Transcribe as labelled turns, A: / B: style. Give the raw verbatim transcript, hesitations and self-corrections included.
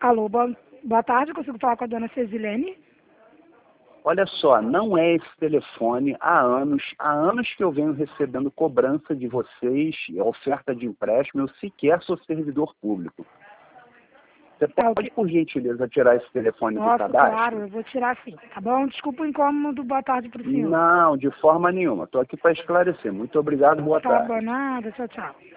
A: Alô, boa, boa tarde, consigo falar com a dona Cesilene?
B: Olha só, não é esse telefone há anos, há anos que eu venho recebendo cobrança de vocês, oferta de empréstimo, eu sequer sou servidor público. Você
A: Tá,
B: pode,
A: ok.
B: por gentileza, tirar esse telefone do
A: Nossa,
B: cadastro?
A: claro, eu vou tirar sim, tá bom? Desculpa o incômodo, boa tarde para o senhor.
B: Não, de forma nenhuma. Estou aqui para esclarecer. Muito obrigado, boa
A: Tá
B: tarde.
A: bom, nada, tchau, tchau.